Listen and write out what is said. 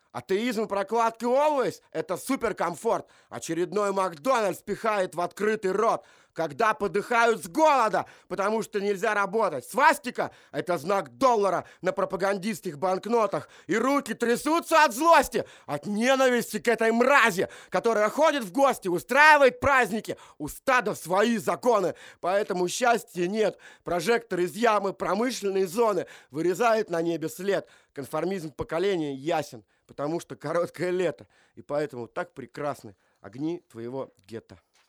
Атеизм и прокладки always– это суперкомфорт. Очередной Макдональдс пихает в открытый рот, когда подыхают с голода, потому что нельзя работать. Свастика– это знак доллара на пропагандистских банкнотах. И руки трясутся от злости, от ненависти к этой мрази, которая ходит в гости, устраивает праздники. У стада свои законы, поэтому счастья нет. Прожектор из ямы промышленной зоны вырезает на небе след. Конформизм поколения ясен, потому что короткое лето, и поэтому так прекрасны огни твоего гетто.